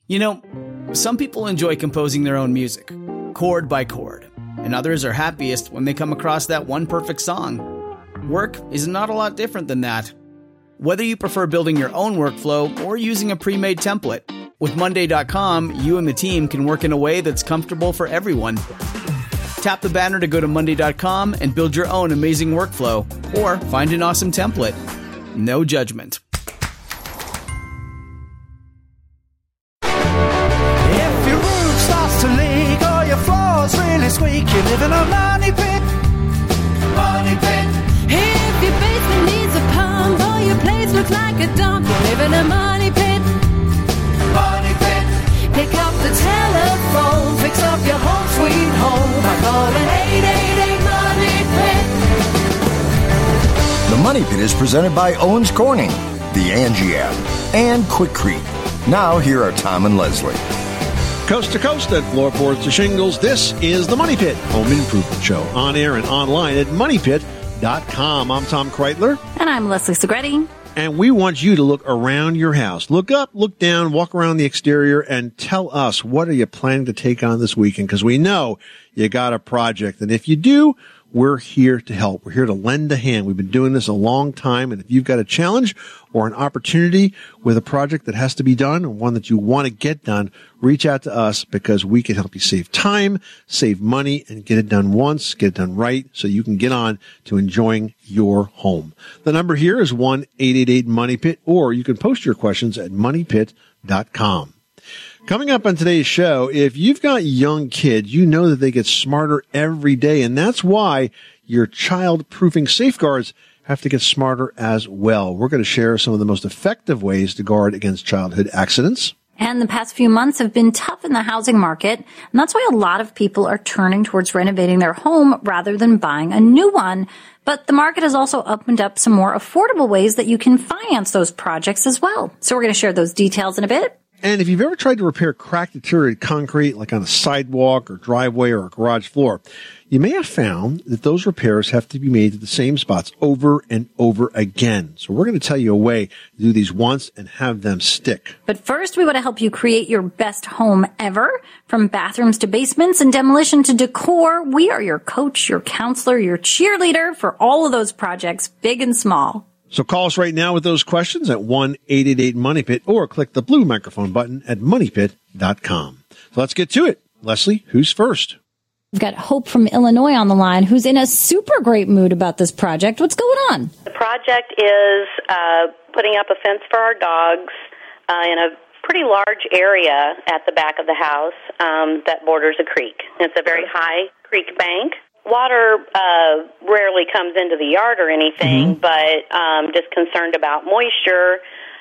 You know, some people enjoy composing their own music, chord by chord, and others are happiest when they come across that one perfect song. Work is not a lot different than that. Whether you prefer building your own workflow or using a pre-made template, with Monday.com, you and the team can work in a way that's comfortable for everyone. Tap the banner to go to Monday.com and build your own amazing workflow, or find an awesome template. No judgment. If your roof starts to leak or your floor's really squeak, you live in a money pit. Money pit. If your basement needs a pump or your place looks like a dump, you live in a money pit. Money pit. Pick up the telephone, fix up your home sweet home by calling 888 Money Pit. The Money Pit is presented by Owens Corning, the Angie app, and Quikrete. Now, here are Tom and Leslie. Coast to coast and floorboards to shingles, this is the Money Pit Home Improvement Show, on air and online at MoneyPit.com. I'm Tom Kreitler. And I'm Leslie Segretti. And we want you to look around your house. Look up, look down, walk around the exterior, and tell us, what are you planning to take on this weekend? Because we know you got a project. And if you do, we're here to help. We're here to lend a hand. We've been doing this a long time. And if you've got a challenge or an opportunity with a project that has to be done, or one that you want to get done, reach out to us, because we can help you save time, save money, and get it done once, get it done right, so you can get on to enjoying your home. The number here is 1-888-MONEYPIT, or you can post your questions at MoneyPit.com. Coming up on today's show, if you've got young kids, you know that they get smarter every day, and that's why your child-proofing safeguards have to get smarter as well. We're going to share some of the most effective ways to guard against childhood accidents. And the past few months have been tough in the housing market, and that's why a lot of people are turning towards renovating their home rather than buying a new one. But the market has also opened up some more affordable ways that you can finance those projects as well. So we're going to share those details in a bit. And if you've ever tried to repair cracked, deteriorated concrete, like on a sidewalk or driveway or a garage floor, you may have found that those repairs have to be made to the same spots over and over again. So we're going to tell you a way to do these once and have them stick. But first, we want to help you create your best home ever. From bathrooms to basements and demolition to decor, we are your coach, your counselor, your cheerleader for all of those projects, big and small. So call us right now with those questions at 1-888-MONEYPIT, or click the blue microphone button at MoneyPit.com. So let's get to it. Leslie, who's first? We've got Hope from Illinois on the line, who's in a super great mood about this project. What's going on? The project is putting up a fence for our dogs in a pretty large area at the back of the house that borders a creek. It's a very high creek bank. Water rarely comes into the yard or anything, but just concerned about moisture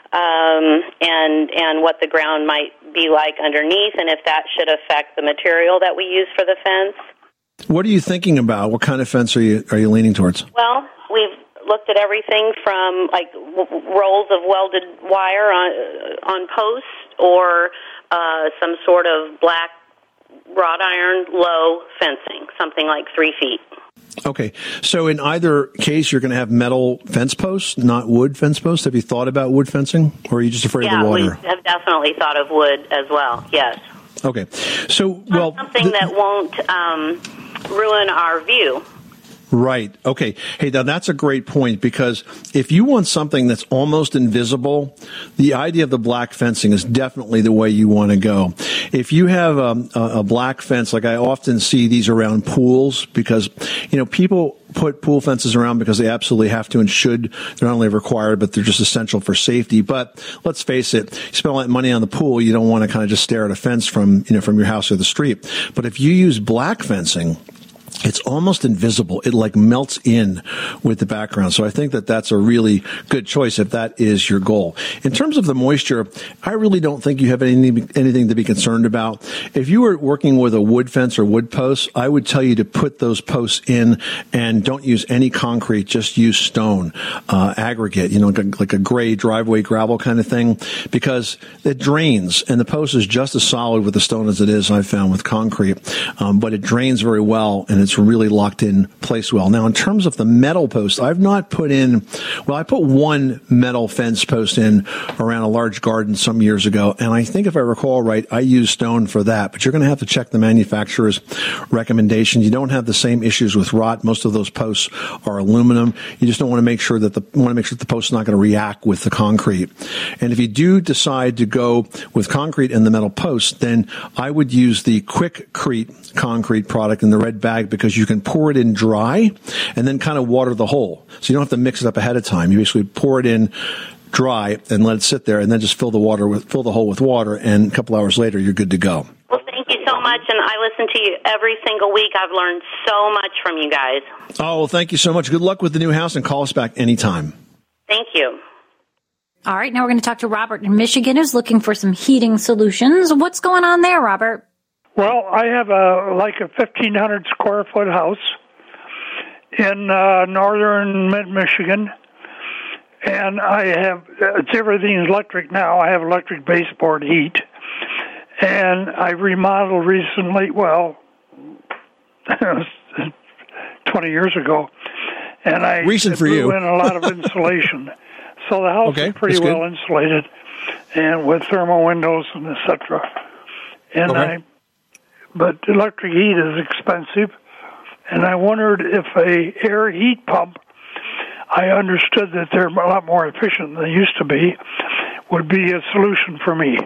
and what the ground might be like underneath, and if that should affect the material that we use for the fence. What are you thinking about? What kind of fence are you leaning towards? Well, we've looked at everything from like rolls of welded wire on posts, or some sort of black wrought iron low fencing, something like 3 feet. Okay. So in either case, you're going to have metal fence posts, not wood fence posts. Have you thought about wood fencing, or are you just afraid of the water? Yeah, we have definitely thought of wood as well, yes. Okay. So, well, something that won't ruin our view. Right. Okay. Hey, now that's a great point, because if you want something that's almost invisible, the idea of the black fencing is definitely the way you want to go. If you have a black fence, like I often see these around pools, because, people put pool fences around because they absolutely have to and should. They're not only required, but they're just essential for safety. But let's face it, you spend all that money on the pool, you don't want to kind of just stare at a fence from your house or the street. But if you use black fencing, it's almost invisible. It like melts in with the background. So I think that that's a really good choice if that is your goal. In terms of the moisture, I really don't think you have anything to be concerned about. If you were working with a wood fence or wood posts, I would tell you to put those posts in and don't use any concrete. Just use stone, aggregate, like a gray driveway gravel kind of thing, because it drains, and the post is just as solid with the stone as it is, I've found, with concrete. But it drains very well, and and it's really locked in place well. Now, in terms of the metal post, I've not put in, I put one metal fence post in around a large garden some years ago, and I think if I recall right, I used stone for that, but you're going to have to check the manufacturer's recommendations. You don't have the same issues with rot. Most of those posts are aluminum. You just don't want to make sure that the post is not going to react with the concrete. And if you do decide to go with concrete and the metal post, then I would use the Quikrete concrete product in the red bag, because you can pour it in dry and then kind of water the hole. So you don't have to mix it up ahead of time. You basically pour it in dry and let it sit there, and then just fill the hole with water, and a couple hours later you're good to go. Well, thank you so much, and I listen to you every single week. I've learned so much from you guys. Oh, well, thank you so much. Good luck with the new house, and call us back anytime. Thank you. All right, now we're going to talk to Robert in Michigan, who's looking for some heating solutions. What's going on there, Robert? Well, I have a 1,500 square foot house in northern mid-Michigan, and everything's electric now. I have electric baseboard heat, and I remodeled recently, 20 years ago, and I threw in a lot of insulation. So the house is pretty well insulated, and with thermal windows and et cetera. And but electric heat is expensive, and I wondered if a air heat pump, I understood that they're a lot more efficient than they used to be, would be a solution for me.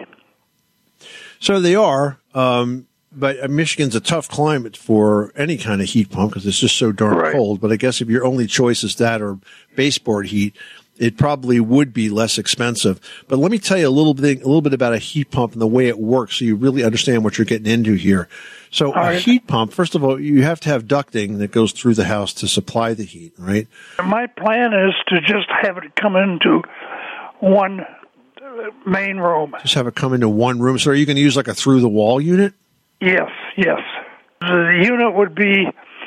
So they are, but Michigan's a tough climate for any kind of heat pump because it's just so darn cold. But I guess if your only choice is that or baseboard heat, it probably would be less expensive. But let me tell you a little bit about a heat pump and the way it works, so you really understand what you're getting into here. So a heat pump, first of all, you have to have ducting that goes through the house to supply the heat, right? My plan is to just have it come into one main room. Just have it come into one room. So are you going to use like a through-the-wall unit? Yes. The unit would be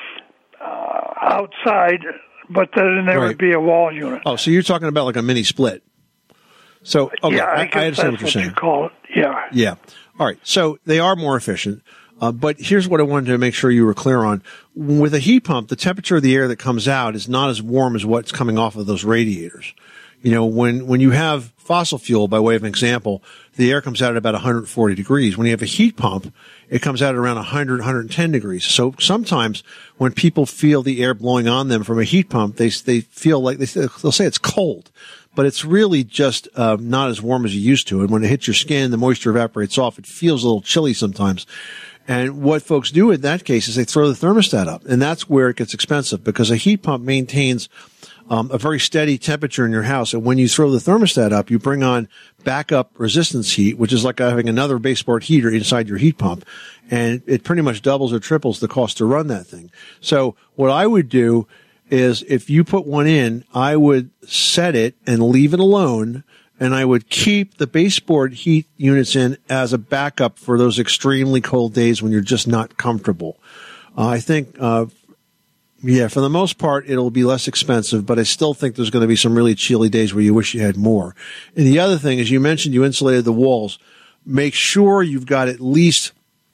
outside, but then there would be a wall unit. Oh, so you're talking about like a mini split. So, okay, I understand what you're saying. You call it. Yeah. All right. So they are more efficient. But here's what I wanted to make sure you were clear on. With a heat pump, the temperature of the air that comes out is not as warm as what's coming off of those radiators. You know, when you have fossil fuel, by way of an example, the air comes out at about 140 degrees. When you have a heat pump, it comes out at around 100, 110 degrees. So sometimes when people feel the air blowing on them from a heat pump, they feel like they'll say it's cold, but it's really just not as warm as you used to. And when it hits your skin, the moisture evaporates off. It feels a little chilly sometimes. And what folks do in that case is they throw the thermostat up, and that's where it gets expensive because a heat pump maintains a very steady temperature in your house. And when you throw the thermostat up, you bring on backup resistance heat, which is like having another baseboard heater inside your heat pump. And it pretty much doubles or triples the cost to run that thing. So what I would do is if you put one in, I would set it and leave it alone. And I would keep the baseboard heat units in as a backup for those extremely cold days when you're just not comfortable. I think, for the most part, it'll be less expensive, but I still think there's going to be some really chilly days where you wish you had more. And the other thing is, you mentioned you insulated the walls. Make sure you've got at least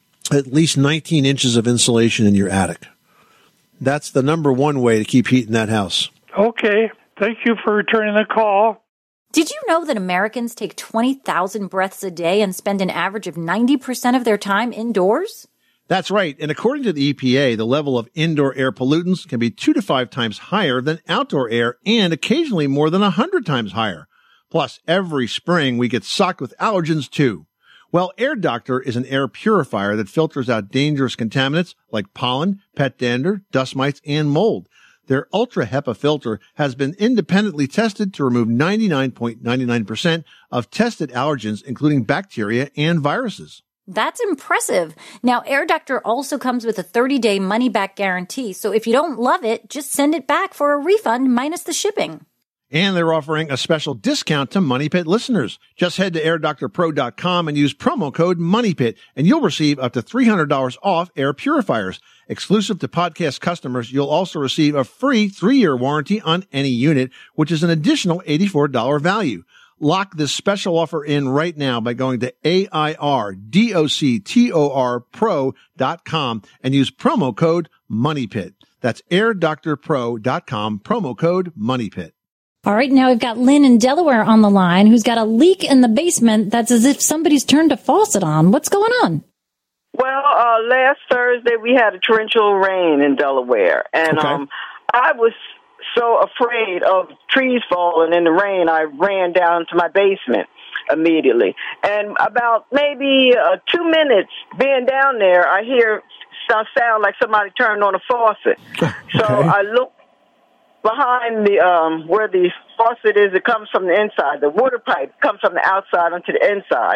19 inches of insulation in your attic. That's the number one way to keep heat in that house. Okay. Thank you for returning the call. Did you know that Americans take 20,000 breaths a day and spend an average of 90% of their time indoors? That's right. And according to the EPA, the level of indoor air pollutants can be 2 to 5 times higher than outdoor air and occasionally more than 100 times higher. Plus, every spring we get socked with allergens too. Well, Air Doctor is an air purifier that filters out dangerous contaminants like pollen, pet dander, dust mites, and mold. Their Ultra HEPA filter has been independently tested to remove 99.99% of tested allergens, including bacteria and viruses. That's impressive. Now, Air Doctor also comes with a 30-day money-back guarantee, so if you don't love it, just send it back for a refund minus the shipping. And they're offering a special discount to Money Pit listeners. Just head to airdoctorpro.com and use promo code MONEYPIT, and you'll receive up to $300 off air purifiers. Exclusive to podcast customers, you'll also receive a free 3-year warranty on any unit, which is an additional $84 value. Lock this special offer in right now by going to airdoctorpro.com and use promo code MONEYPIT. That's airdoctorpro.com, promo code MONEYPIT. All right, now we've got Lynn in Delaware on the line who's got a leak in the basement that's as if somebody's turned a faucet on. What's going on? Well, last Thursday we had a torrential rain in Delaware, and I was so afraid of trees falling in the rain, I ran down to my basement immediately. And about maybe 2 minutes being down there, I hear some sound like somebody turned on a faucet. So I look behind the where the faucet is. It comes from the inside. The water pipe comes from the outside onto the inside.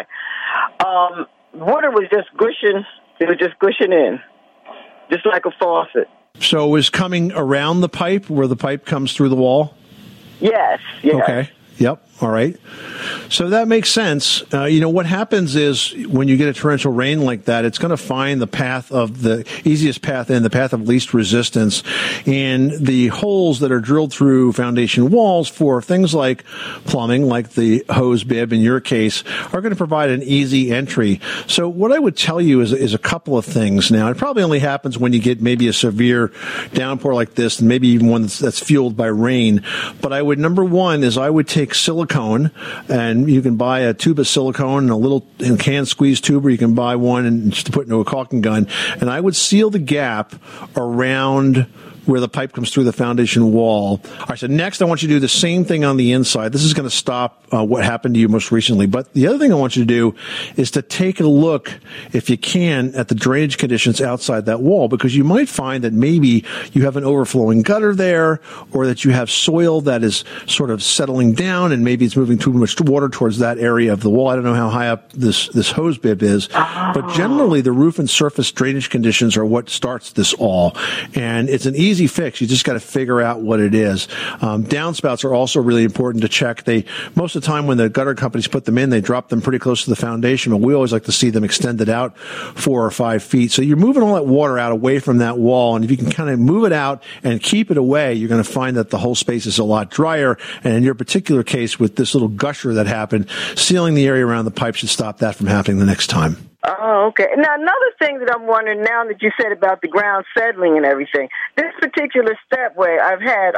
Water was just gushing. It was just gushing in, just like a faucet. So it was coming around the pipe where the pipe comes through the wall? Yes. Okay. Yep. All right. So that makes sense. What happens is when you get a torrential rain like that, it's going to find the path of the easiest path in, the path of least resistance. And the holes that are drilled through foundation walls for things like plumbing, like the hose bib in your case, are going to provide an easy entry. So what I would tell you is a couple of things. Now, it probably only happens when you get maybe a severe downpour like this, and maybe even one that's fueled by rain. But number one is I would take silicone, and you can buy a tube of silicone and a little can squeeze tube, or you can buy one and just put into a caulking gun. And I would seal the gap around where the pipe comes through the foundation wall. All right, so next I want you to do the same thing on the inside. This is going to stop what happened to you most recently. But the other thing I want you to do is to take a look, if you can, at the drainage conditions outside that wall, because you might find that maybe you have an overflowing gutter there, or that you have soil that is sort of settling down and maybe it's moving too much water towards that area of the wall. I don't know how high up this hose bib is, but generally the roof and surface drainage conditions are what starts this all. And it's an easy fix. You just got to figure out what it is. Downspouts are also really important to check. Most of the time when the gutter companies put them in, they drop them pretty close to the foundation, but we always like to see them extended out 4 or 5 feet. So you're moving all that water out away from that wall, and if you can kind of move it out and keep it away, you're going to find that the whole space is a lot drier. And in your particular case, with this little gusher that happened, sealing the area around the pipe should stop that from happening the next time. Oh, okay. Now, another thing that I'm wondering now that you said about the ground settling and everything, this particular step where I've had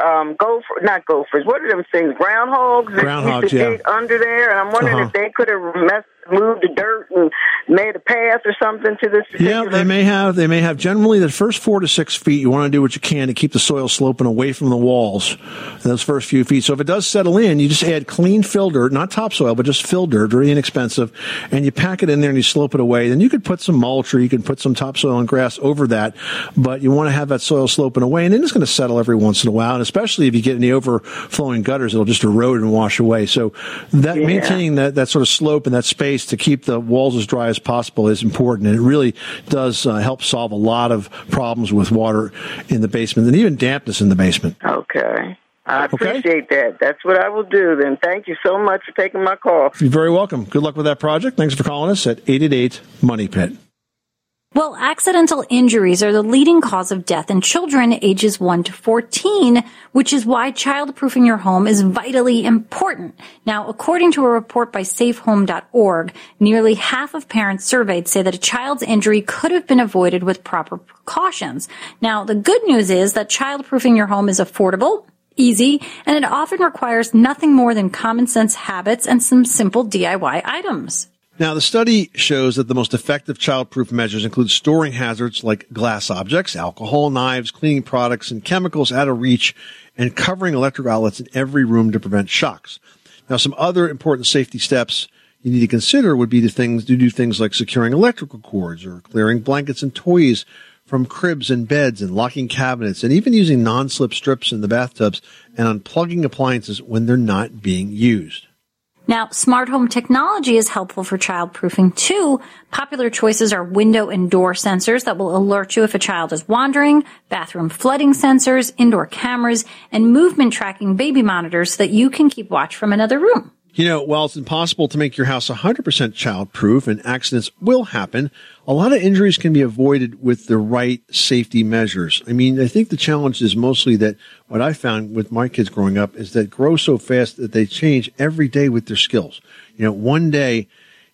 not gophers, what are them things, groundhogs that used to dig under there, and I'm wondering if they could have moved the dirt and made a path or something to this particular... Yeah, they may have. Generally, the first 4 to 6 feet, you want to do what you can to keep the soil sloping away from the walls, those first few feet. So if it does settle in, you just add clean fill dirt, not topsoil, but just fill dirt, very inexpensive, and you pack it in there and you slope it away. Then you could put some mulch, or you could put some topsoil and grass over that, but you want to have that soil sloping away, and then it's going to settle every once in a while, and especially if you get any overflowing gutters, it'll just erode and wash away. So maintaining that sort of slope and that space to keep the walls as dry as possible is important, and it really does help solve a lot of problems with water in the basement and even dampness in the basement. Okay. I appreciate that. That's what I will do then. Thank you so much for taking my call. You're very welcome. Good luck with that project. Thanks for calling us at 888-MONEYPIT. Well, accidental injuries are the leading cause of death in children ages 1 to 14, which is why childproofing your home is vitally important. Now, according to a report by safehome.org, nearly half of parents surveyed say that a child's injury could have been avoided with proper precautions. Now, the good news is that childproofing your home is affordable, easy, and it often requires nothing more than common sense habits and some simple DIY items. Now, the study shows that the most effective childproof measures include storing hazards like glass objects, alcohol, knives, cleaning products, and chemicals out of reach, and covering electric outlets in every room to prevent shocks. Now, some other important safety steps you need to consider would be to do things like securing electrical cords, or clearing blankets and toys from cribs and beds, and locking cabinets, and even using non-slip strips in the bathtubs, and unplugging appliances when they're not being used. Now, smart home technology is helpful for childproofing too. Popular choices are window and door sensors that will alert you if a child is wandering, bathroom flooding sensors, indoor cameras, and movement tracking baby monitors so that you can keep watch from another room. While it's impossible to make your house 100% childproof and accidents will happen, a lot of injuries can be avoided with the right safety measures. I think the challenge is mostly that what I found with my kids growing up is that grow so fast that they change every day with their skills. One day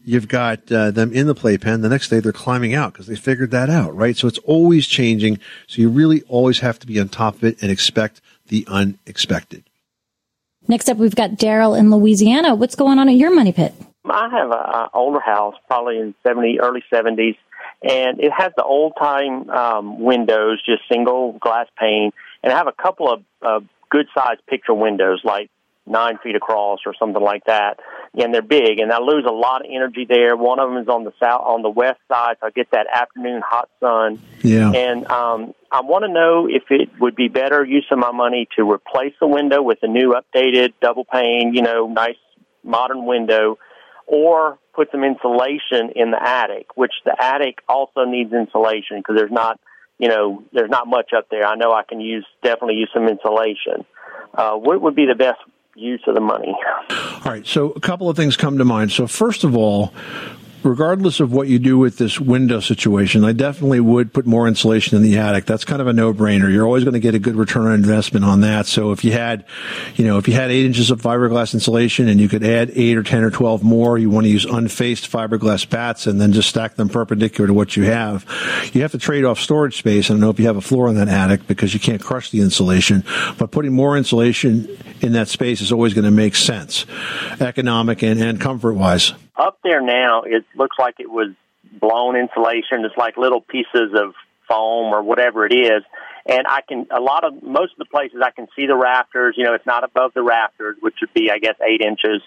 you've got them in the playpen. The next day they're climbing out because they figured that out, right? So it's always changing. So you really always have to be on top of it and expect the unexpected. Next up, we've got Daryl in Louisiana. What's going on at your money pit? I have an older house, probably in early 70s, and it has the old-time windows, just single glass pane, and I have a couple of good-sized picture windows, like 9 feet across or something like that, and they're big, and I lose a lot of energy there. One of them is on the west side, so I get that afternoon hot sun. Yeah. And I want to know if it would be better use of my money to replace the window with a new updated double pane, nice modern window, or put some insulation in the attic, which the attic also needs insulation because there's not much up there. I know I can definitely use some insulation. What would be the best use of the money? All right. So a couple of things come to mind. So first of all, regardless of what you do with this window situation, I definitely would put more insulation in the attic. That's kind of a no-brainer. You're always going to get a good return on investment on that. So if you had 8 inches of fiberglass insulation and you could add 8 or 10 or 12 more, you want to use unfaced fiberglass bats and then just stack them perpendicular to what you have. You have to trade off storage space. I don't know if you have a floor in that attic because you can't crush the insulation, but putting more insulation in that space is always going to make sense, economic and comfort-wise. Up there now, it looks like it was blown insulation. It's like little pieces of foam or whatever it is. And most of the places I can see the rafters. It's not above the rafters, which would be, I guess, 8 inches.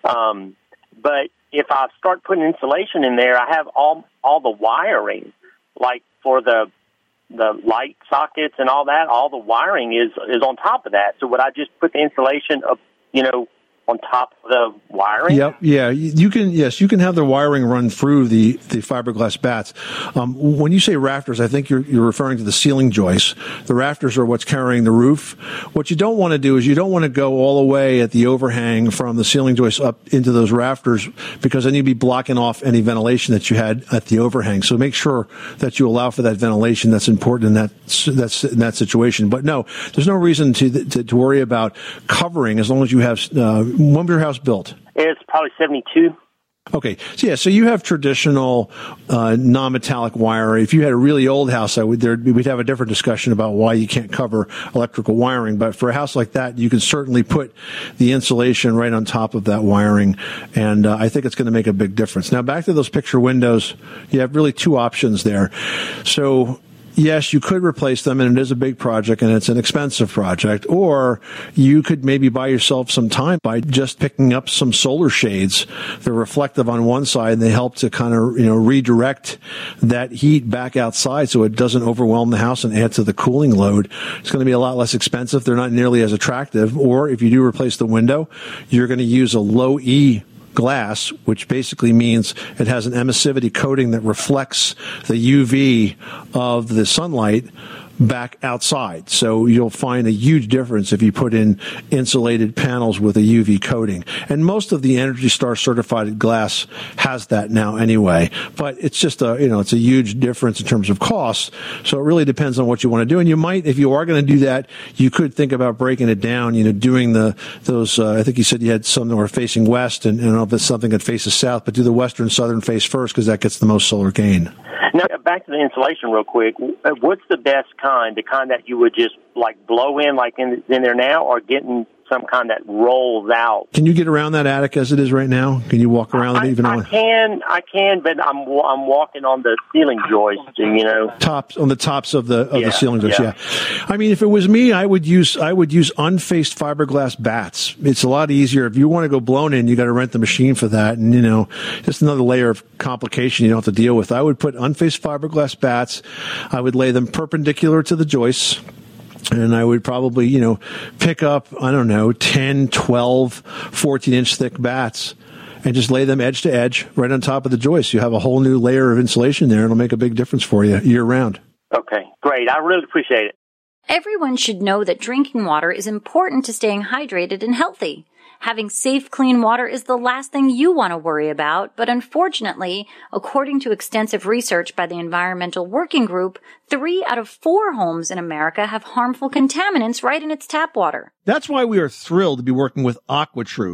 But if I start putting insulation in there, I have all the wiring, like for the light sockets and all that. All the wiring is on top of that. So would I just put the insulation up, on top of the wiring? Yep. Yeah. You can have the wiring run through the fiberglass bats. When you say rafters, I think you're referring to the ceiling joists. The rafters are what's carrying the roof. What you don't want to do is you don't want to go all the way at the overhang from the ceiling joists up into those rafters because then you'd be blocking off any ventilation that you had at the overhang. So make sure that you allow for that ventilation. That's important in that situation. But no, there's no reason to worry about covering as long as you have when was your house built? It's probably 72. Okay. So you have traditional non-metallic wiring. If you had a really old house, we'd have a different discussion about why you can't cover electrical wiring. But for a house like that, you can certainly put the insulation right on top of that wiring, and I think it's going to make a big difference. Now, back to those picture windows, you have really 2 options there. So yes, you could replace them, and it is a big project, and it's an expensive project. Or you could maybe buy yourself some time by just picking up some solar shades. They're reflective on one side, and they help to kind of redirect that heat back outside so it doesn't overwhelm the house and add to the cooling load. It's going to be a lot less expensive. They're not nearly as attractive. Or if you do replace the window, you're going to use a low E glass, which basically means it has an emissivity coating that reflects the UV of the sunlight back outside. So you'll find a huge difference if you put in insulated panels with a UV coating. And most of the Energy Star certified glass has that now anyway. But it's just it's a huge difference in terms of cost. So it really depends on what you want to do. And you might, if you are going to do that, you could think about breaking it down, doing those, I think you said you had some that were facing west, and I don't know if it's something that faces south, but do the western southern face first because that gets the most solar gain. Now, back to the insulation real quick. What's the best kind? The kind that you would just blow in in there now, or getting some kind that rolls out? Can you get around that attic as it is right now? Can you walk around it even? I can, but I'm walking on the ceiling joist, on the tops of the ceiling joist. Yeah. I mean, if it was me, I would use unfaced fiberglass bats. It's a lot easier. If you want to go blown in, you got to rent the machine for that, and just another layer of complication you don't have to deal with. I would put unfaced fiberglass bats. I would lay them perpendicular to the joists. And I would probably, pick up, 10, 12, 14-inch thick bats and just lay them edge to edge right on top of the joist. You have a whole new layer of insulation there. It'll make a big difference for you year round. Okay, great. I really appreciate it. Everyone should know that drinking water is important to staying hydrated and healthy. Having safe, clean water is the last thing you want to worry about, but unfortunately, according to extensive research by the Environmental Working Group, 3 out of 4 homes in America have harmful contaminants right in its tap water. That's why we are thrilled to be working with AquaTrue.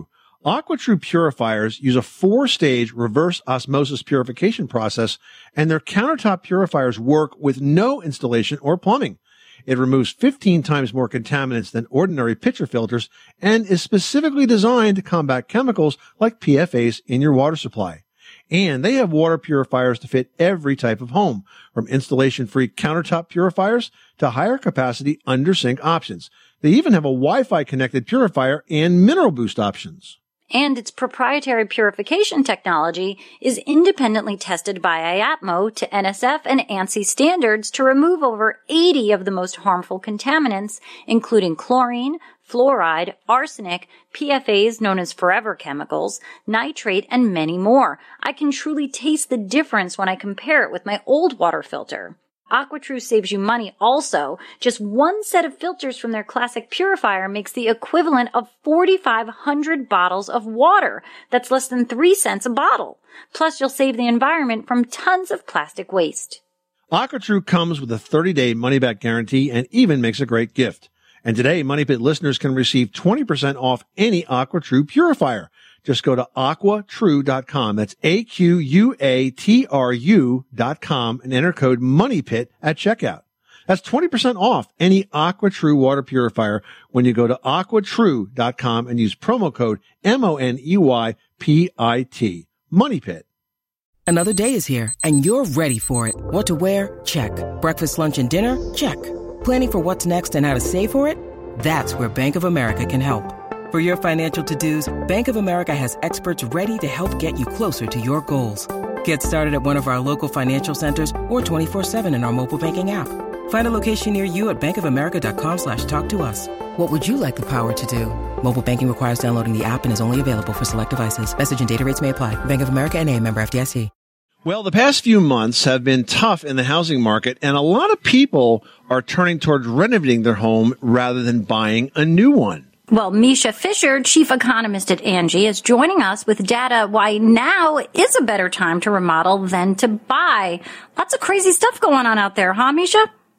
AquaTrue purifiers use a 4-stage reverse osmosis purification process, and their countertop purifiers work with no installation or plumbing. It removes 15 times more contaminants than ordinary pitcher filters and is specifically designed to combat chemicals like PFAS in your water supply. And they have water purifiers to fit every type of home, from installation-free countertop purifiers to higher capacity under-sink options. They even have a Wi-Fi connected purifier and mineral boost options. And its proprietary purification technology is independently tested by IAPMO to NSF and ANSI standards to remove over 80 of the most harmful contaminants, including chlorine, fluoride, arsenic, PFAS known as forever chemicals, nitrate, and many more. I can truly taste the difference when I compare it with my old water filter. AquaTrue saves you money also. Just one set of filters from their classic purifier makes the equivalent of 4,500 bottles of water. That's less than 3 cents a bottle. Plus, you'll save the environment from tons of plastic waste. AquaTrue comes with a 30-day money-back guarantee and even makes a great gift. And today, Money Pit listeners can receive 20% off any AquaTrue purifier. Just go to AquaTrue.com. That's AQUATRU.com and enter code MONEYPIT at checkout. That's 20% off any AquaTrue water purifier when you go to AquaTrue.com and use promo code MONEYPIT. MoneyPit. Another day is here and you're ready for it. What to wear? Check. Breakfast, lunch, and dinner? Check. Planning for what's next and how to save for it? That's where Bank of America can help. For your financial to-dos, Bank of America has experts ready to help get you closer to your goals. Get started at one of our local financial centers or 24/7 in our mobile banking app. Find a location near you at bankofamerica.com/talktous. What would you like the power to do? Mobile banking requires downloading the app and is only available for select devices. Message and data rates may apply. Bank of America NA, member FDIC. Well, the past few months have been tough in the housing market, and a lot of people are turning towards renovating their home rather than buying a new one. Well, Misha Fisher, chief economist at Angie, is joining us with data why now is a better time to remodel than to buy. Lots of crazy stuff going on out there, huh, Misha?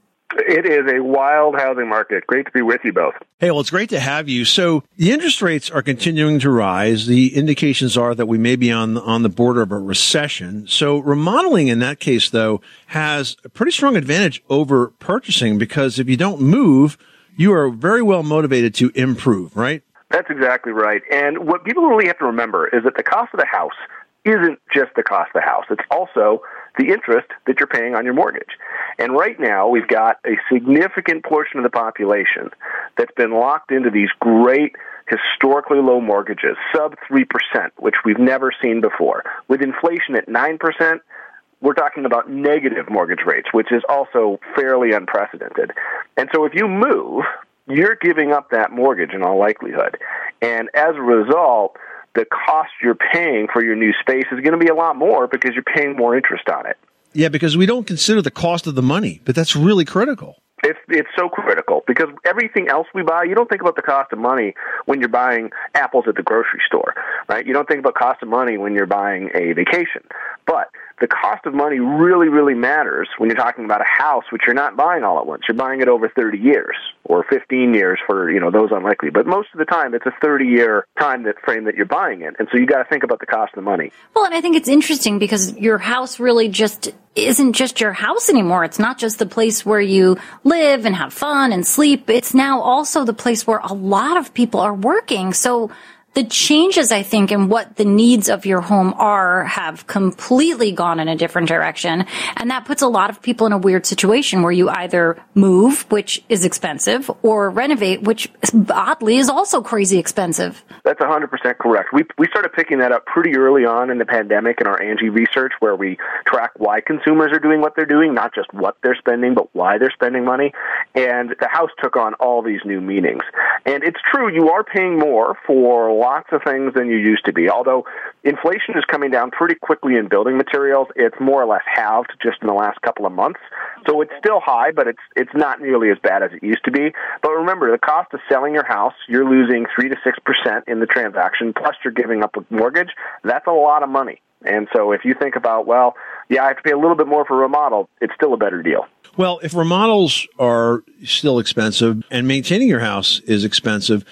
It is a wild housing market. Great to be with you both. Hey, well, it's great to have you. So the interest rates are continuing to rise. The indications are that we may be on the border of a recession. So remodeling in that case, though, has a pretty strong advantage over purchasing, because if you don't move, you are very well motivated to improve, right? That's exactly right. And what people really have to remember is that the cost of the house isn't just the cost of the house. It's also the interest that you're paying on your mortgage. And right now, we've got a significant portion of the population that's been locked into these great, historically low mortgages, sub 3%, which we've never seen before. With inflation at 9%, we're talking about negative mortgage rates, which is also fairly unprecedented. And so if you move, you're giving up that mortgage in all likelihood. And as a result, the cost you're paying for your new space is going to be a lot more because you're paying more interest on it. Yeah, because we don't consider the cost of the money, but that's really critical. It's so critical because everything else we buy, you don't think about the cost of money when you're buying apples at the grocery store, right? You don't think about cost of money when you're buying a vacation. But the cost of money really, really matters when you're talking about a house, which you're not buying all at once. You're buying it over 30 years or 15 years for, those unlikely. But most of the time, it's a 30-year time frame that you're buying it. And so you got to think about the cost of the money. Well, and I think it's interesting because your house really just isn't just your house anymore. It's not just the place where you live and have fun and sleep. It's now also the place where a lot of people are working. So the changes, I think, in what the needs of your home are have completely gone in a different direction. And that puts a lot of people in a weird situation where you either move, which is expensive, or renovate, which oddly is also crazy expensive. That's 100% correct. We started picking that up pretty early on in the pandemic in our Angie research, where we track why consumers are doing what they're doing, not just what they're spending, but why they're spending money. And the house took on all these new meanings. And it's true, you are paying more for lots of things than you used to be. Although inflation is coming down pretty quickly in building materials, it's more or less halved just in the last couple of months. So it's still high, but it's not nearly as bad as it used to be. But remember, the cost of selling your house, you're losing 3 to 6% in the transaction, plus you're giving up a mortgage. That's a lot of money. And so if you think about, I have to pay a little bit more for remodel, it's still a better deal. Well, if remodels are still expensive and maintaining your house is expensive,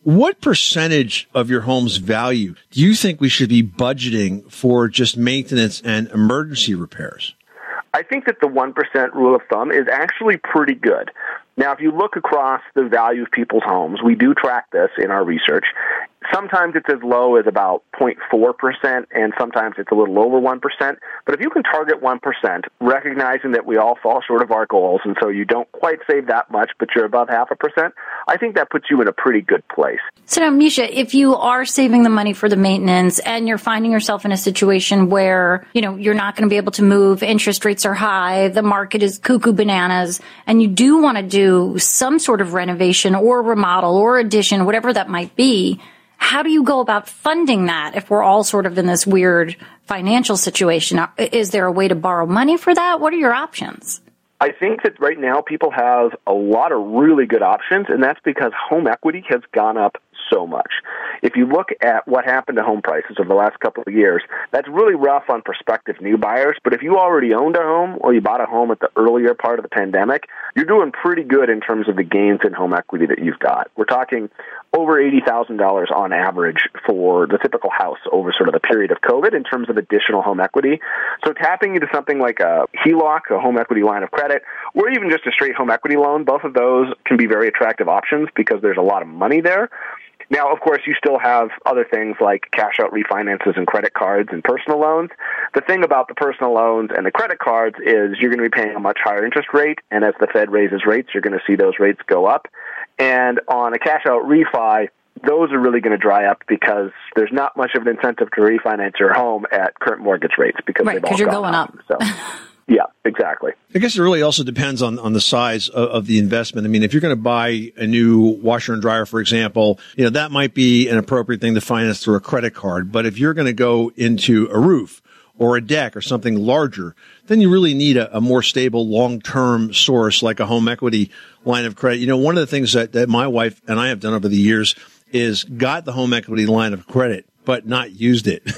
What percentage of your home's value do you think we should be budgeting for just maintenance and emergency repairs? I think that the 1% rule of thumb is actually pretty good. Now, if you look across the value of people's homes, we do track this in our research. Sometimes it's as low as about 0.4%, and sometimes it's a little over 1%. But if you can target 1%, recognizing that we all fall short of our goals, and so you don't quite save that much, but you're above 0.5%, I think that puts you in a pretty good place. So now, Misha, if you are saving the money for the maintenance and you're finding yourself in a situation where, you're not going to be able to move, interest rates are high, the market is cuckoo bananas, and you do want to do some sort of renovation or remodel or addition, whatever that might be, how do you go about funding that if we're all sort of in this weird financial situation? Is there a way to borrow money for that? What are your options? I think that right now people have a lot of really good options, and that's because home equity has gone up so much. If you look at what happened to home prices over the last couple of years, that's really rough on prospective new buyers. But if you already owned a home or you bought a home at the earlier part of the pandemic, you're doing pretty good in terms of the gains in home equity that you've got. We're talking over $80,000 on average for the typical house over sort of the period of COVID in terms of additional home equity. So tapping into something like a HELOC, a home equity line of credit, or even just a straight home equity loan, both of those can be very attractive options because there's a lot of money there. Now, of course, you still have other things like cash-out refinances and credit cards and personal loans. The thing about the personal loans and the credit cards is you're going to be paying a much higher interest rate, and as the Fed raises rates, you're going to see those rates go up. And on a cash-out refi, those are really going to dry up because there's not much of an incentive to refinance your home at current mortgage rates because they've all you're gone going up. So. Yeah, exactly. I guess it really also depends on the size of the investment. I mean, if you're going to buy a new washer and dryer, for example, that might be an appropriate thing to finance through a credit card. But if you're going to go into a roof or a deck or something larger, then you really need a more stable long-term source like a home equity line of credit. One of the things that my wife and I have done over the years is got the home equity line of credit, but not used it.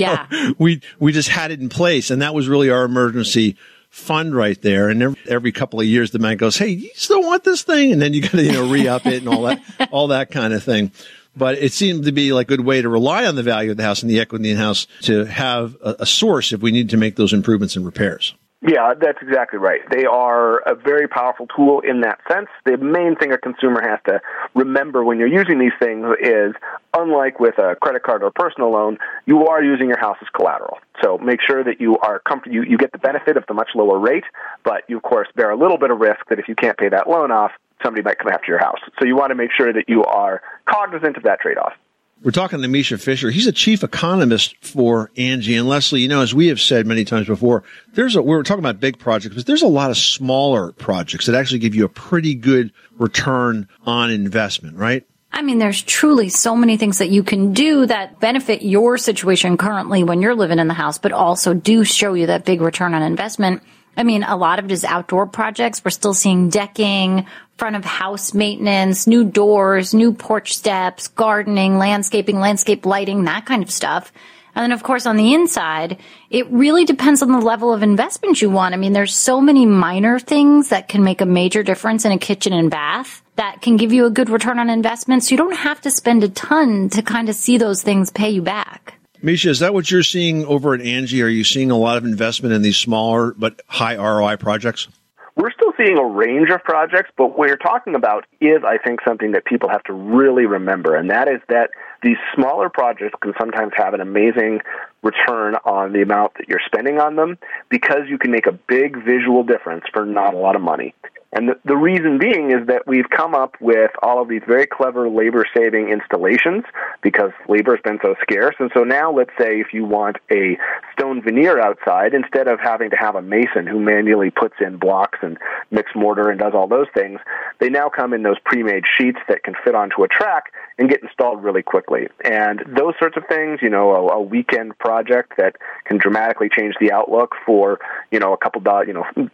We just had it in place, and that was really our emergency fund right there. And every couple of years, the bank goes, "Hey, you still want this thing?" And then you got to re-up it and all that kind of thing. But it seemed to be like a good way to rely on the value of the house and the equity in the house to have a source if we need to make those improvements and repairs. Yeah, that's exactly right. They are a very powerful tool in that sense. The main thing a consumer has to remember when you're using these things is, unlike with a credit card or a personal loan, you are using your house as collateral. So make sure that you are comfortable. You get the benefit of the much lower rate, but you, of course, bear a little bit of risk that if you can't pay that loan off, somebody might come after your house. So you want to make sure that you are cognizant of that trade-off. We're talking to Misha Fisher. He's a chief economist for Angie. And Leslie, as we have said many times before, we were talking about big projects, but there's a lot of smaller projects that actually give you a pretty good return on investment, right? I mean, there's truly so many things that you can do that benefit your situation currently when you're living in the house, but also do show you that big return on investment. I mean, a lot of it is outdoor projects. We're still seeing decking, front of house maintenance, new doors, new porch steps, gardening, landscaping, landscape lighting, that kind of stuff. And then, of course, on the inside, it really depends on the level of investment you want. I mean, there's so many minor things that can make a major difference in a kitchen and bath that can give you a good return on investment. So you don't have to spend a ton to kind of see those things pay you back. Misha, is that what you're seeing over at Angie? Are you seeing a lot of investment in these smaller but high ROI projects? We're still seeing a range of projects, but what you're talking about is, I think, something that people have to really remember, and that is that these smaller projects can sometimes have an amazing return on the amount that you're spending on them because you can make a big visual difference for not a lot of money. And the reason being is that we've come up with all of these very clever labor-saving installations because labor has been so scarce. And so now, let's say if you want a stone veneer outside, instead of having to have a mason who manually puts in blocks and mixed mortar and does all those things, they now come in those pre-made sheets that can fit onto a track and get installed really quickly. And those sorts of things, a weekend project that can dramatically change the outlook for, a couple $3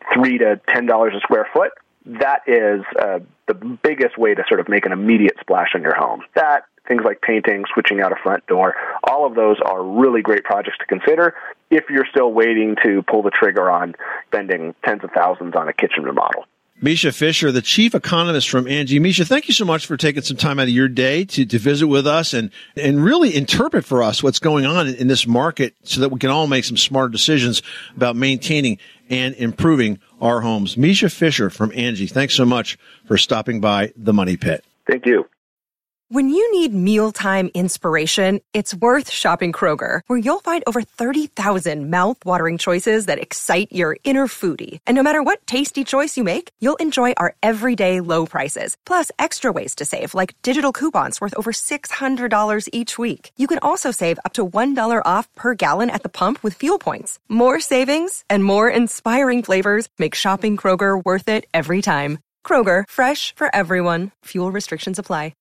to $10 a square foot, that is the biggest way to sort of make an immediate splash on your home. That, things like painting, switching out a front door, all of those are really great projects to consider if you're still waiting to pull the trigger on spending tens of thousands on a kitchen remodel. Misha Fisher, the chief economist from Angie. Misha, thank you so much for taking some time out of your day to visit with us and really interpret for us what's going on in this market so that we can all make some smart decisions about maintaining and improving our homes. Misha Fisher from Angie, thanks so much for stopping by the Money Pit. Thank you. When you need mealtime inspiration, it's worth shopping Kroger, where you'll find over 30,000 mouth-watering choices that excite your inner foodie. And no matter what tasty choice you make, you'll enjoy our everyday low prices, plus extra ways to save, like digital coupons worth over $600 each week. You can also save up to $1 off per gallon at the pump with fuel points. More savings and more inspiring flavors make shopping Kroger worth it every time. Kroger, fresh for everyone. Fuel restrictions apply.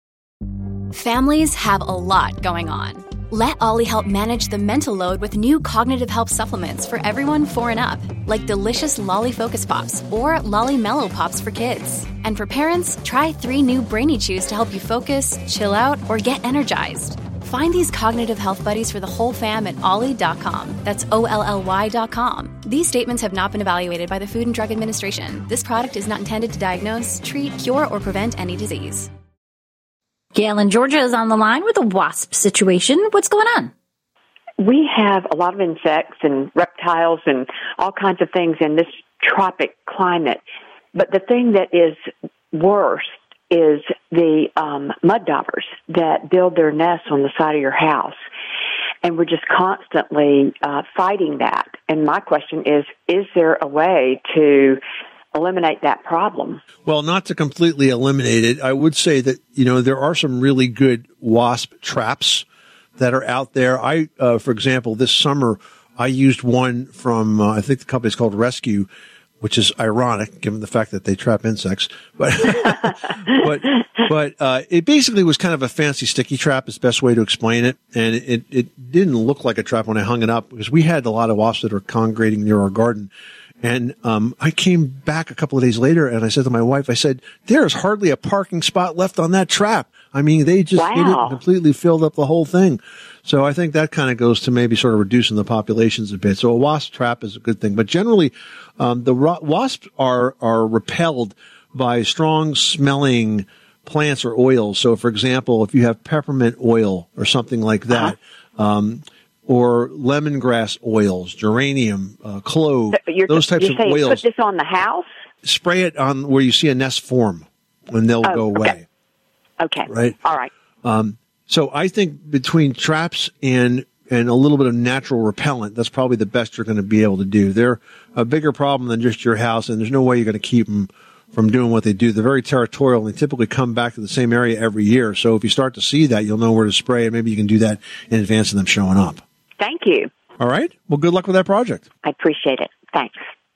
Families have a lot going on. Let Ollie help manage the mental load with new cognitive help supplements for everyone 4 and up, like delicious Lolly Focus Pops or Lolly Mellow Pops for kids. And for parents, try 3 new Brainy Chews to help you focus, chill out, or get energized. Find these cognitive health buddies for the whole fam at ollie.com. That's OLLY.com. These statements have not been evaluated by the Food and Drug Administration. This product is not intended to diagnose, treat, cure, or prevent any disease. Gail in Georgia is on the line with a wasp situation. What's going on? We have a lot of insects and reptiles and all kinds of things in this tropic climate. But the thing that is worse is the mud daubers that build their nests on the side of your house. And we're just constantly fighting that. And my question is there a way to eliminate that problem? Well, not to completely eliminate it, I would say that, there are some really good wasp traps that are out there. For example, this summer, I used one from, I think the company's called Rescue, which is ironic given the fact that they trap insects. But, but it basically was kind of a fancy sticky trap is the best way to explain it. And it didn't look like a trap when I hung it up because we had a lot of wasps that are congregating near our garden. And I came back a couple of days later and I said to my wife, I said, there is hardly a parking spot left on that trap. I mean, they just hit it and completely filled up the whole thing. So I think that kind of goes to maybe sort of reducing the populations a bit. So a wasp trap is a good thing. But generally, the wasps are repelled by strong smelling plants or oils. So for example, if you have peppermint oil or something like that, or lemongrass oils, geranium, clove, those types of oils. Put this on the house? Spray it on where you see a nest form, and they'll go away. Okay. Right? All right. So I think between traps and a little bit of natural repellent, that's probably the best you're going to be able to do. They're a bigger problem than just your house, and there's no way you're going to keep them from doing what they do. They're very territorial, and they typically come back to the same area every year. So if you start to see that, you'll know where to spray, and maybe you can do that in advance of them showing up. Thank you. All right. Well, good luck with that project. I appreciate it. Thanks.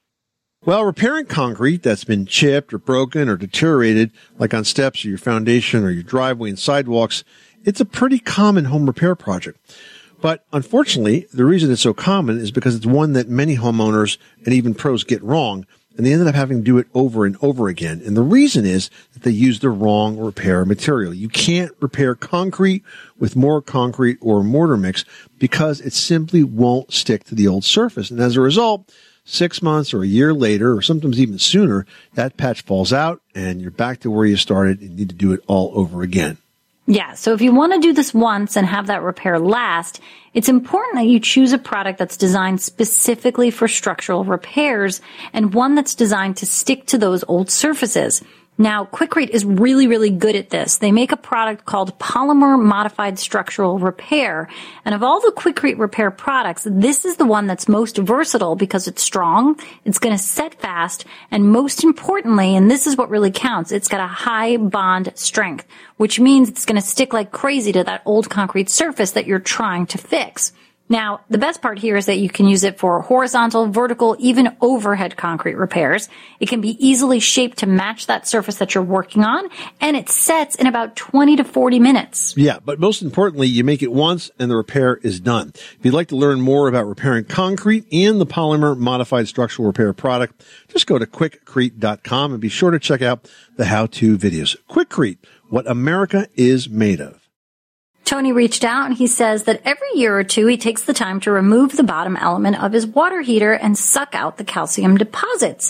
Well, repairing concrete that's been chipped or broken or deteriorated, like on steps or your foundation or your driveway and sidewalks, it's a pretty common home repair project. But unfortunately, the reason it's so common is because it's one that many homeowners and even pros get wrong, and they ended up having to do it over and over again. And the reason is that they use the wrong repair material. You can't repair concrete with more concrete or mortar mix because it simply won't stick to the old surface. And as a result, 6 months or a year later, or sometimes even sooner, that patch falls out and you're back to where you started and need to do it all over again. Yeah, so if you want to do this once and have that repair last, it's important that you choose a product that's designed specifically for structural repairs and one that's designed to stick to those old surfaces. Now, Quikrete is really, really good at this. They make a product called Polymer Modified Structural Repair. And of all the Quikrete repair products, this is the one that's most versatile because it's strong, it's going to set fast, and most importantly, and this is what really counts, it's got a high bond strength, which means it's going to stick like crazy to that old concrete surface that you're trying to fix. Now, the best part here is that you can use it for horizontal, vertical, even overhead concrete repairs. It can be easily shaped to match that surface that you're working on, and it sets in about 20 to 40 minutes. Yeah, but most importantly, you make it once and the repair is done. If you'd like to learn more about repairing concrete and the Polymer Modified Structural Repair product, just go to Quikrete.com and be sure to check out the how-to videos. Quikrete, what America is made of. Tony reached out and he says that every year or two he takes the time to remove the bottom element of his water heater and suck out the calcium deposits.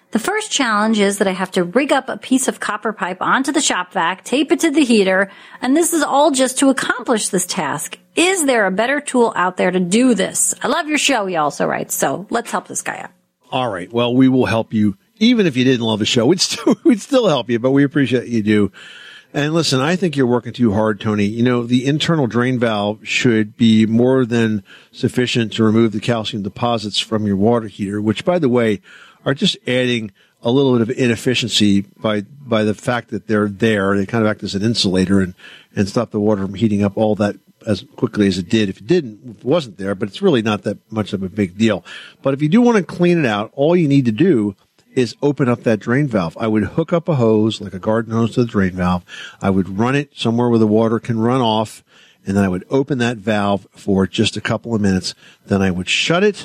The first challenge is that I have to rig up a piece of copper pipe onto the shop vac, tape it to the heater, and this is all just to accomplish this task. Is there a better tool out there to do this? I love your show, he also writes, so let's help this guy out. All right. Well, we will help you. Even if you didn't love the show, we'd still help you, but we appreciate you do. And listen, I think you're working too hard, Tony. You know, the internal drain valve should be more than sufficient to remove the calcium deposits from your water heater, which, by the way, are just adding a little bit of inefficiency by the fact that they're there. They kind of act as an insulator and stop the water from heating up all that as quickly as it did if it wasn't there, but it's really not that much of a big deal. But if you do want to clean it out, all you need to do is open up that drain valve. I would hook up a hose, like a garden hose, to the drain valve. I would run it somewhere where the water can run off, and then I would open that valve for just a couple of minutes. Then I would shut it,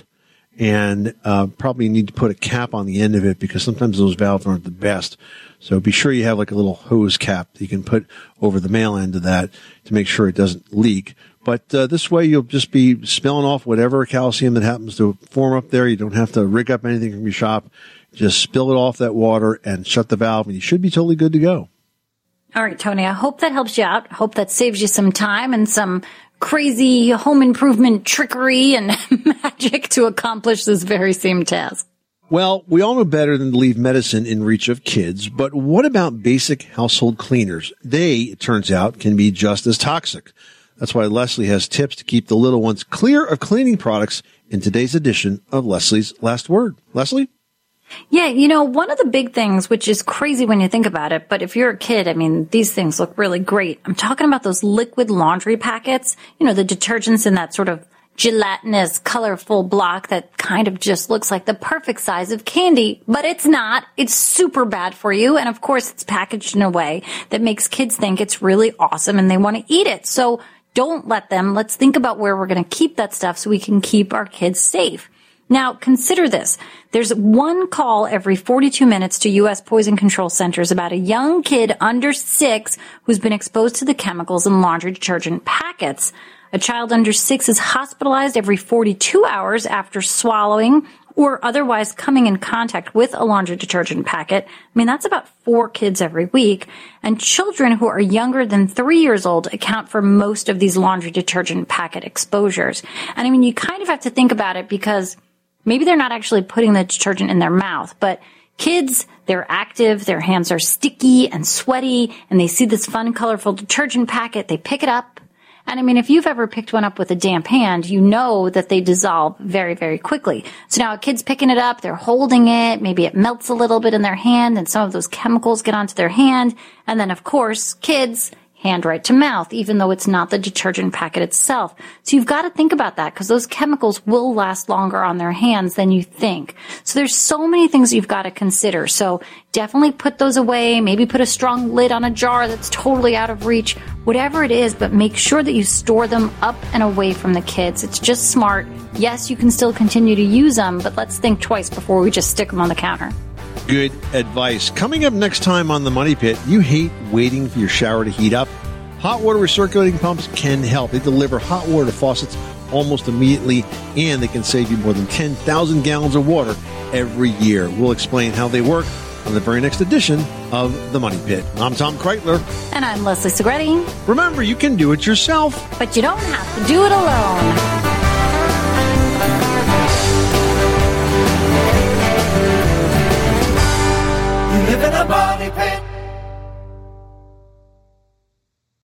and probably need to put a cap on the end of it because sometimes those valves aren't the best. So be sure you have like a little hose cap that you can put over the male end of that to make sure it doesn't leak. But this way you'll just be spilling off whatever calcium that happens to form up there. You don't have to rig up anything from your shop. Just spill it off that water and shut the valve, and you should be totally good to go. All right, Tony, I hope that helps you out. I hope that saves you some time and some crazy home improvement trickery and magic to accomplish this very same task. Well, we all know better than to leave medicine in reach of kids, but what about basic household cleaners? They, it turns out, can be just as toxic. That's why Leslie has tips to keep the little ones clear of cleaning products in today's edition of Leslie's Last Word. Leslie? Yeah, you know, one of the big things, which is crazy when you think about it, but if you're a kid, I mean, these things look really great. I'm talking about those liquid laundry packets, you know, the detergents in that sort of gelatinous, colorful block that kind of just looks like the perfect size of candy, but it's not. It's super bad for you. And of course, it's packaged in a way that makes kids think it's really awesome and they want to eat it. So don't let them. Let's think about where we're going to keep that stuff so we can keep our kids safe. Now, consider this. There's one call every 42 minutes to U.S. poison control centers about a young kid under 6 who's been exposed to the chemicals in laundry detergent packets. A child under 6 is hospitalized every 42 hours after swallowing or otherwise coming in contact with a laundry detergent packet. I mean, that's about 4 kids every week. And children who are younger than 3 years old account for most of these laundry detergent packet exposures. And I mean, you kind of have to think about it because maybe they're not actually putting the detergent in their mouth, but kids, they're active, their hands are sticky and sweaty, and they see this fun, colorful detergent packet, they pick it up. And I mean, if you've ever picked one up with a damp hand, you know that they dissolve very, very quickly. So now a kid's picking it up, they're holding it, maybe it melts a little bit in their hand, and some of those chemicals get onto their hand. And then, of course, kids, hand right to mouth, even though it's not the detergent packet itself. So you've got to think about that because those chemicals will last longer on their hands than you think. So there's so many things you've got to consider. So definitely put those away. Maybe put a strong lid on a jar that's totally out of reach. Whatever it is, but make sure that you store them up and away from the kids. It's just smart. Yes, you can still continue to use them, but let's think twice before we just stick them on the counter. Good advice. Coming up next time on The Money Pit, you hate waiting for your shower to heat up? Hot water recirculating pumps can help. They deliver hot water to faucets almost immediately, and they can save you more than 10,000 gallons of water every year. We'll explain how they work on the very next edition of The Money Pit. I'm Tom Kreitler. And I'm Leslie Segretti. Remember, you can do it yourself, but you don't have to do it alone.